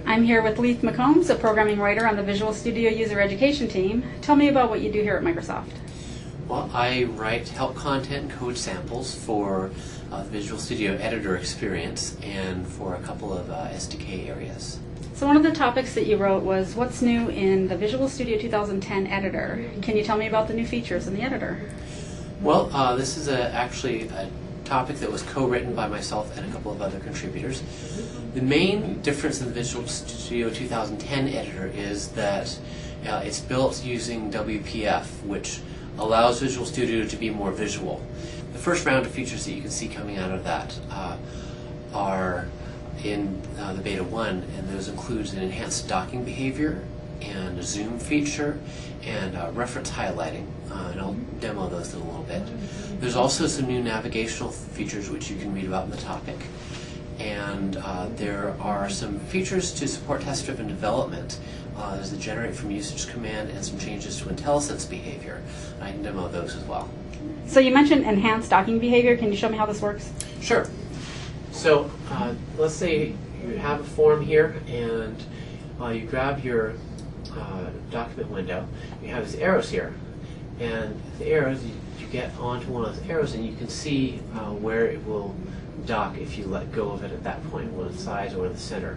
I'm here with Leith McCombs, a programming writer on the Visual Studio User Education team. Tell me about what you do here at Microsoft. Well, I write help content and code samples for the Visual Studio Editor experience and for a couple of SDK areas. So one of the topics that you wrote was what's new in the Visual Studio 2010 editor. Can you tell me about the new features in the editor? Well, this is actually a topic that was co-written by myself and a couple of other contributors. The main difference in the Visual Studio 2010 editor is that it's built using WPF, which allows Visual Studio to be more visual. The first round of features that you can see coming out of that are in the Beta 1, and those include an enhanced docking behavior and a zoom feature and reference highlighting, and I'll demo those in a little bit. There's also some new navigational features which you can read about in the topic, and there are some features to support test-driven development. There's the generate from usage command and some changes to IntelliSense behavior. I can demo those as well. So you mentioned enhanced docking behavior. Can you show me how this works? Sure. So let's say you have a form here and you grab your document window. You have these arrows here, and the arrows, you get onto one of those arrows and you can see where it will dock if you let go of it at that point, one of the sides or in the center.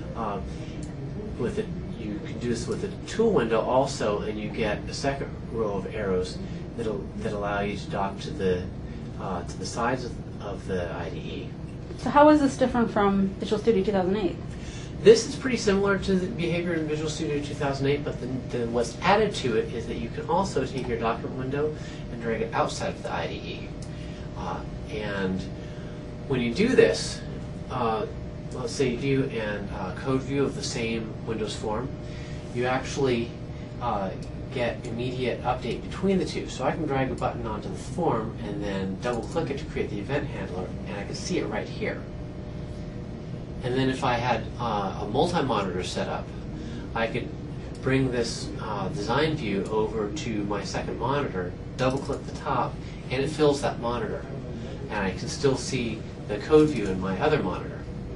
You can do this with the tool window also, and you get a second row of arrows that allow you to dock to the sides of the IDE. So how is this different from Visual Studio 2008? This is pretty similar to the behavior in Visual Studio 2008, but what's added to it is that you can also take your document window and drag it outside of the IDE. And when you do this, let's say view and code view of the same Windows form, you actually get immediate update between the two. So I can drag a button onto the form and then double click it to create the event handler, and I can see it right here. And then if I had a multi-monitor set up, I could bring this design view over to my second monitor, double click the top, and it fills that monitor. And I can still see the code view in my other monitor.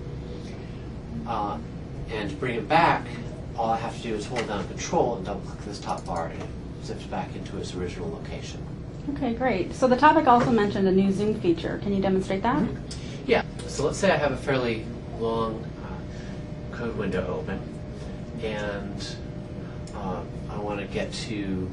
And to bring it back, all I have to do is hold down Control and double click this top bar, and it zips back into its original location. Okay, great. So the topic also mentioned a new zoom feature. Can you demonstrate that? Mm-hmm. Yeah. So let's say I have a fairly long code window open, and I want to get to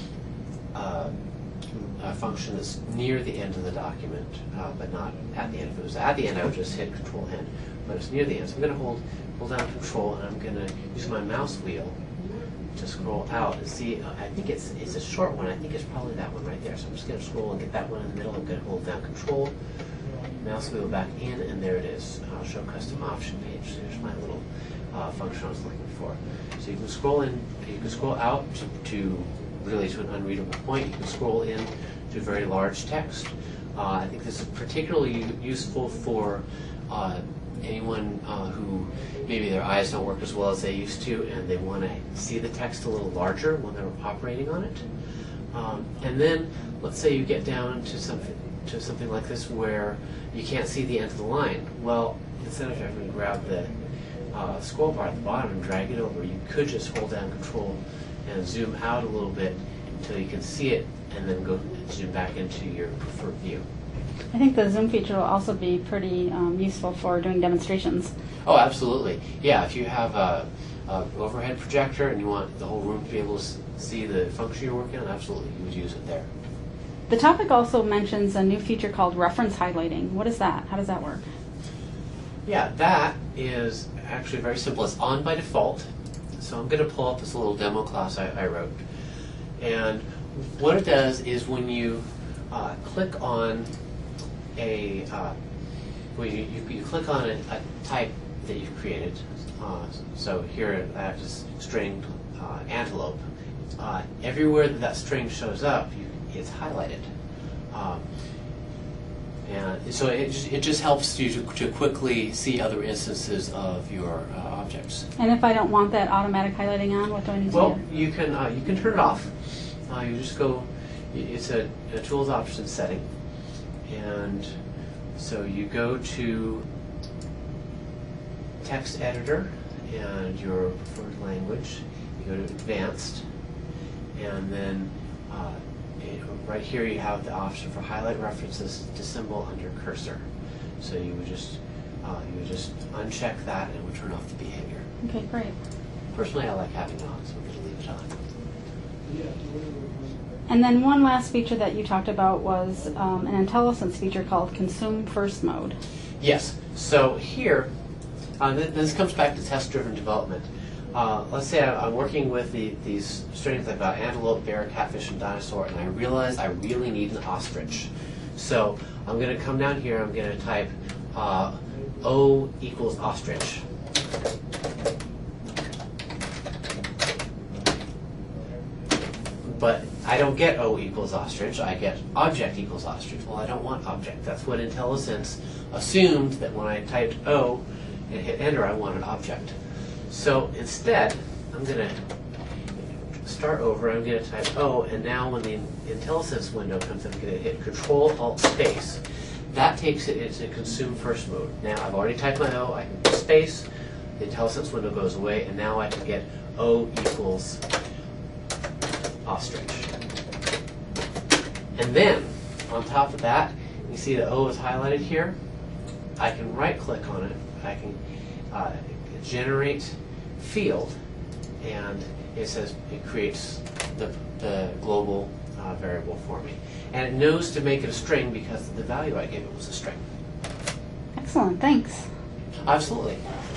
a function that's near the end of the document, but not at the end. If it was at the end, I would just hit Control-N, but it's near the end. So I'm going to hold down Control, and I'm going to use my mouse wheel to scroll out and see. I think it's a short one. I think it's probably that one right there. So I'm just going to scroll and get that one in the middle. I'm going to hold down Control, mouse wheel back in, and there it is. Show custom option page. So there's my little function I was looking for. So you can scroll in. You can scroll out to really to an unreadable point. You can scroll in to very large text. I think this is particularly useful for anyone who maybe their eyes don't work as well as they used to, and they want to see the text a little larger when they're operating on it. And then let's say you get down to something like this where you can't see the end of the line. Well, instead of having to grab the scroll bar at the bottom and drag it over, you could just hold down Control and zoom out a little bit until you can see it, and then go zoom back into your preferred view. I think the zoom feature will also be pretty useful for doing demonstrations. Oh, absolutely. Yeah, if you have a overhead projector and you want the whole room to be able to see the function you're working on, absolutely, you would use it there. The topic also mentions a new feature called reference highlighting. What is that? How does that work? Yeah, that is actually very simple. It's on by default. So I'm going to pull up this little demo class I wrote. And what it does is when you click on you click on a type that you've created. So here I have this string antelope. Everywhere that string shows up, it's highlighted. And so it just helps you to quickly see other instances of your objects. And if I don't want that automatic highlighting on, what do I need to do? Well, you can turn it off. You just go. It's a Tools Options setting, and so you go to Text Editor, and your preferred language. You go to advanced, and then right here you have the option for highlight references to symbol under cursor. So you would just uncheck that and it would turn off the behavior. Okay, great. Personally, I like having it on, so we're going to leave it on. And then one last feature that you talked about was an IntelliSense feature called Consume First Mode. Yes. So here, this comes back to test-driven development. Let's say I'm working with these strings. I've got antelope, bear, catfish, and dinosaur, and I realize I really need an ostrich. So I'm going to come down here. I'm going to type O equals ostrich. But I don't get O equals ostrich, I get object equals ostrich. Well, I don't want object. That's what IntelliSense assumed, that when I typed O and hit enter, I want an object. So instead, I'm going to start over. I'm going to type O, and now when the IntelliSense window comes up, I'm going to hit Control-Alt-Space. That takes it into Consume First Mode. Now I've already typed my O, I can hit space, the IntelliSense window goes away, and now I can get O equals ostrich. And then, on top of that, you see the O is highlighted here. I can right-click on it. I can generate field, and it says it creates the global variable for me. And it knows to make it a string because the value I gave it was a string. Excellent, thanks. Absolutely.